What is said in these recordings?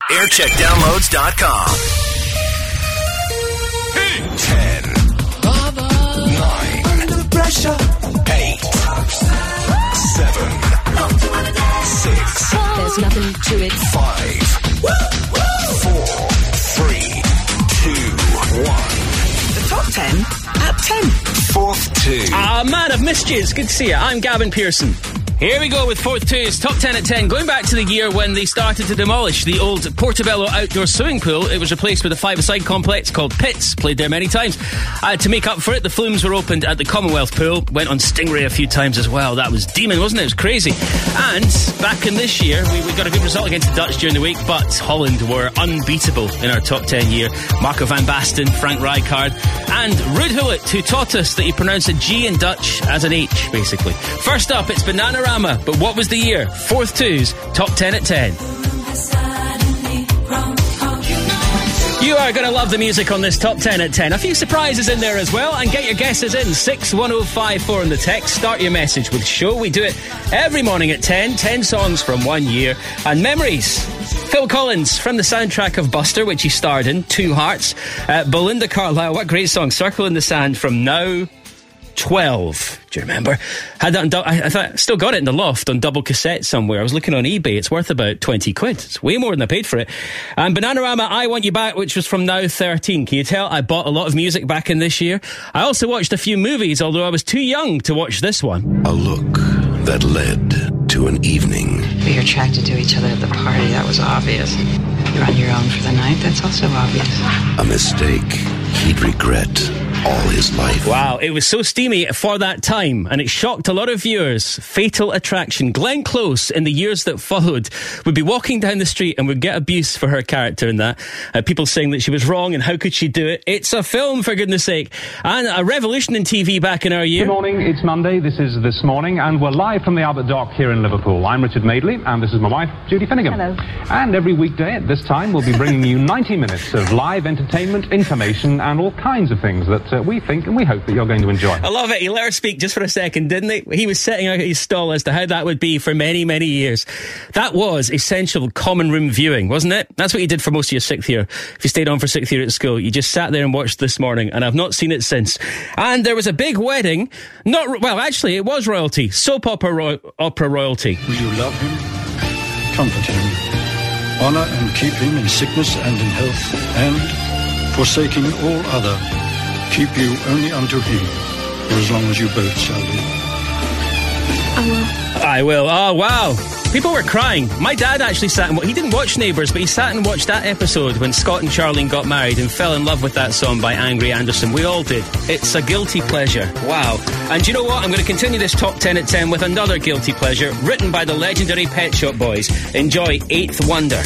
Aircheckdownloads.com. 10, 9, under pressure. 8, 7, 6. There's nothing to it. 5, 4, 3, 2, 1. The top 10 at 10. Fourth 2. Man, I've missed you. It's good to see you. I'm Gavin Pearson. Here we go with fourth 2's top 10 at 10. Going back to the year when they started to demolish the old Portobello outdoor swimming pool, it was replaced with a five-a-side complex called Pitts. Played there many times. To make up for it, the Flumes were opened at the Commonwealth Pool. Went on Stingray a few times as well. That was demon, wasn't it? It was crazy. And back in this year, we got a good result against the Dutch during the week, but Holland were unbeatable in our top 10 year. Marco van Basten, Frank Rijkaard, and Ruud Gullit, who taught us that you pronounce a G in Dutch as an H, basically. First up, it's Bananarama. But what was the year? Fourth 2's top 10 at 10. You are going to love the music on this top 10 at 10. A few surprises in there as well, and get your guesses in. 61054 in the text. Start your message with show. We do it every morning at 10. 10 songs from 1 year. And memories. Phil Collins from the soundtrack of Buster, which he starred in, Two Hearts. Belinda Carlisle, what great song. Circle in the Sand from Now 12. Do you remember? Had that I thought still got it in the loft on double cassette somewhere. I was looking on eBay. It's worth about 20 quid. It's way more than I paid for it. And Bananarama, I Want You Back, which was from Now 13. Can you tell? I bought a lot of music back in this year. I also watched a few movies, although I was too young to watch this one. A look that led to an evening. We were attracted to each other at the party. That was obvious. You're on your own for the night. That's also obvious. A mistake he'd regret all his life. Wow, it was so steamy for that time, and it shocked a lot of viewers. Fatal Attraction. Glenn Close, in the years that followed, would be walking down the street and would get abuse for her character in that. People saying that she was wrong and how could she do it. It's a film, for goodness sake. And a revolution in TV back in our year. Good morning, it's Monday, this is This Morning, and we're live from the Albert Dock here in Liverpool. I'm Richard Madeley, and this is my wife, Judy Finnegan. Hello. And every weekday at this time, we'll be bringing you 90 minutes of live entertainment, information, and all kinds of things that we think and we hope that you're going to enjoy. I love it. He let her speak just for a second, didn't he? He was setting out his stall as to how that would be for many, many years. That was essential common room viewing, wasn't it? That's what you did for most of your sixth year. If you stayed on for sixth year at school, you just sat there and watched This Morning, and I've not seen it since. And there was a big wedding. Actually, it was royalty. Soap opera royalty. Will you love him, comfort him, honour and keep him in sickness and in health, and, forsaking all other, keep you only unto him, for as long as you both shall live. I will. Oh, wow. People were crying. My dad actually sat and he didn't watch Neighbours, but he sat and watched that episode when Scott and Charlene got married and fell in love with that song by Angry Anderson. We all did. It's a guilty pleasure. Wow. And you know what? I'm going to continue this top 10 at 10 with another guilty pleasure written by the legendary Pet Shop Boys. Enjoy Eighth Wonder.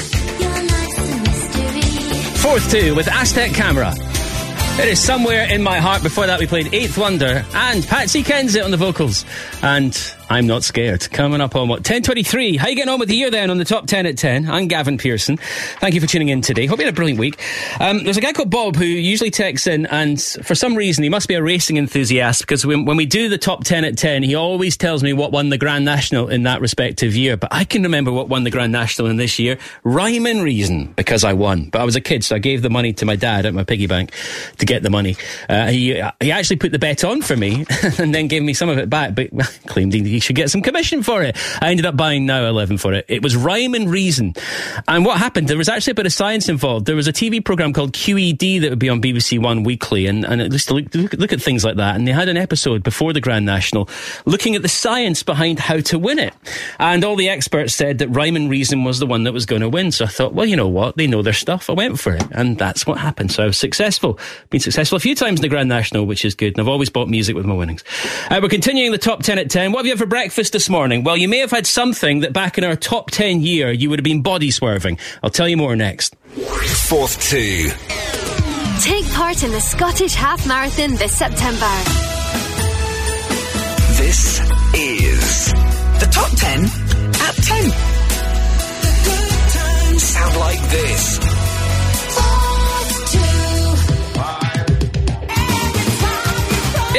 Fourth 2 with Aztec Camera. It is Somewhere in My Heart. Before that, we played Eighth Wonder and Patsy Kensit on the vocals. And I'm Not Scared. Coming up on 10:23. How you getting on with the year then on the top 10 at 10? I'm Gavin Pearson. Thank you for tuning in today. Hope you had a brilliant week. There's a guy called Bob who usually texts in, and for some reason he must be a racing enthusiast, because when we do the top 10 at 10, he always tells me what won the Grand National in that respective year. But I can remember what won the Grand National in this year. Rhyme and Reason, because I won. But I was a kid, so I gave the money to my dad at my piggy bank to get the money. He actually put the bet on for me and then gave me some of it back, but claimed he should get some commission for it. I ended up buying Now 11 for it. It was Rhyme and Reason. And what happened, there was actually a bit of science involved. There was a TV programme called QED that would be on BBC One weekly, and it used to look at things like that. And they had an episode before the Grand National looking at the science behind how to win it. And all the experts said that Rhyme and Reason was the one that was going to win. So I thought, well, you know what? They know their stuff. I went for it. And that's what happened. So I was successful. Been successful a few times in the Grand National, which is good. And I've always bought music with my winnings. We're continuing the top 10 at 10. What have you had for breakfast this morning? Well, you may have had something that back in our top 10 year, you would have been body swerving. I'll tell you more next. Fourth 2. Take part in the Scottish Half Marathon this September. This is The top 10 at 10. The good times sound like this.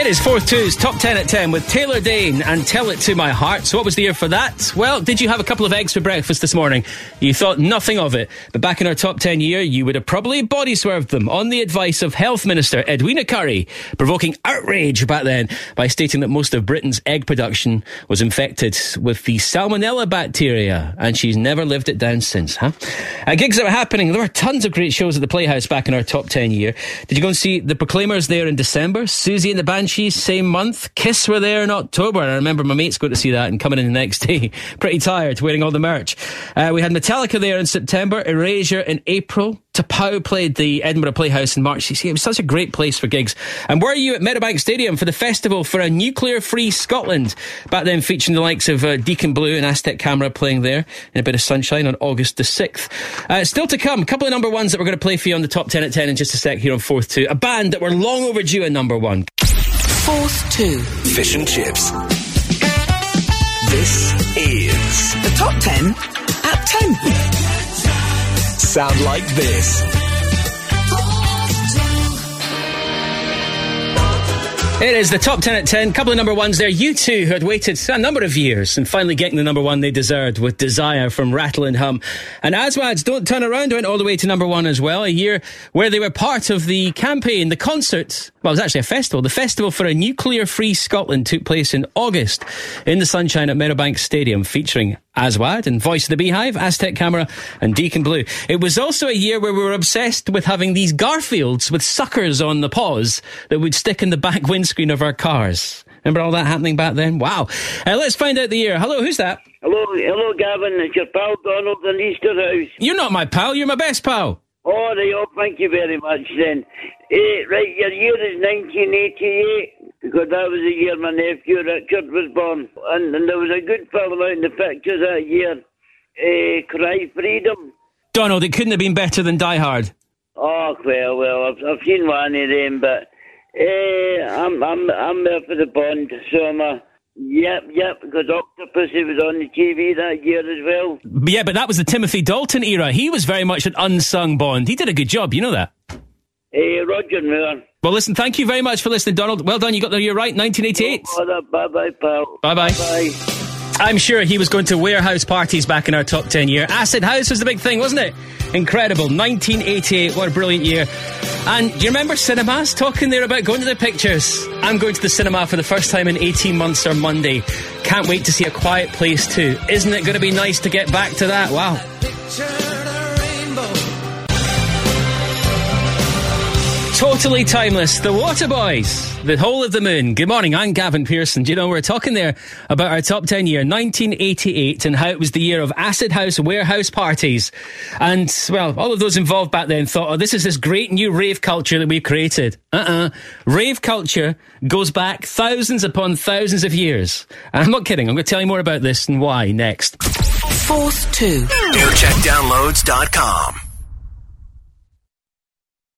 It is 4-2's Top 10 at 10 with Taylor Dane and Tell It To My Heart. So what was the year for that? Well, did you have a couple of eggs for breakfast this morning? You thought nothing of it. But back in our Top 10 year, you would have probably body swerved them on the advice of Health Minister Edwina Currie, provoking outrage back then by stating that most of Britain's egg production was infected with the Salmonella bacteria. And she's never lived it down since, huh? Gigs that were happening. There were tons of great shows at the Playhouse back in our Top 10 year. Did you go and see the Proclaimers there in December? Susie and the Banshees, same month. Kiss were there in October. I remember my mates going to see that and coming in the next day pretty tired, wearing all the merch. We had Metallica there in September, Erasure in April. Tapau played the Edinburgh Playhouse in March. You see, it was such a great place for gigs. And were you at Meadowbank Stadium for the festival for a nuclear-free Scotland? Back then featuring the likes of Deacon Blue and Aztec Camera playing there in a bit of sunshine on August the 6th. Still to come, a couple of number ones that we're going to play for you on the Top 10 at 10 in just a sec here on 4th 2. A band that were long overdue a number one. 4th 2. Fish and chips. This is the Top 10 at 10. Sound like this. It is the Top 10 at 10. Couple of number ones there. U2, who had waited a number of years and finally getting the number one they deserved with Desire from Rattle and Hum. And Aswad's Don't Turn Around went all the way to number one as well. A year where they were part of the campaign, the concert. Well, it was actually a festival. The festival for a nuclear-free Scotland took place in August in the sunshine at Meadowbank Stadium, featuring Aswad and Voice of the Beehive, Aztec Camera and Deacon Blue. It was also a year where we were obsessed with having these Garfields with suckers on the paws that would stick in the back windscreen of our cars. Remember all that happening back then? Wow. Let's find out the year. Hello, who's that? Hello, Gavin. It's your pal Donald in Easterhouse. You're not my pal. You're my best pal. Oh, thank you very much then. Right, your year is 1988, because that was the year my nephew Richard was born. And there was a good film out in the pictures that year, Cry Freedom. Donald, it couldn't have been better than Die Hard. Oh, well, I've seen one of them, but I'm there for the Bond, so I'm Yep, because Octopussy was on the TV that year as well. Yeah, but that was the Timothy Dalton era. He was very much an unsung Bond. He did a good job, you know that? Roger Moore. Well, listen, thank you very much for listening, Donald. Well done, you got the year right, 1988. Bye-bye, pal. Bye-bye. Bye. I'm sure he was going to warehouse parties back in our Top 10 year. Acid House was the big thing, wasn't it? Incredible. 1988, what a brilliant year. And do you remember cinemas? Talking there about going to the pictures. I'm going to the cinema for the first time in 18 months on Monday. Can't wait to see A Quiet Place 2. Isn't it going to be nice to get back to that? Wow. Totally timeless. The Waterboys, The Whole of the Moon. Good morning, I'm Gavin Pearson. Do you know, we're talking there about our Top 10 year, 1988, and how it was the year of acid house warehouse parties. And, well, all of those involved back then thought, oh, this is this great new rave culture that we've created. Rave culture goes back thousands upon thousands of years. And I'm not kidding. I'm going to tell you more about this and why next. 4th 2. Aircheckdownloads.com.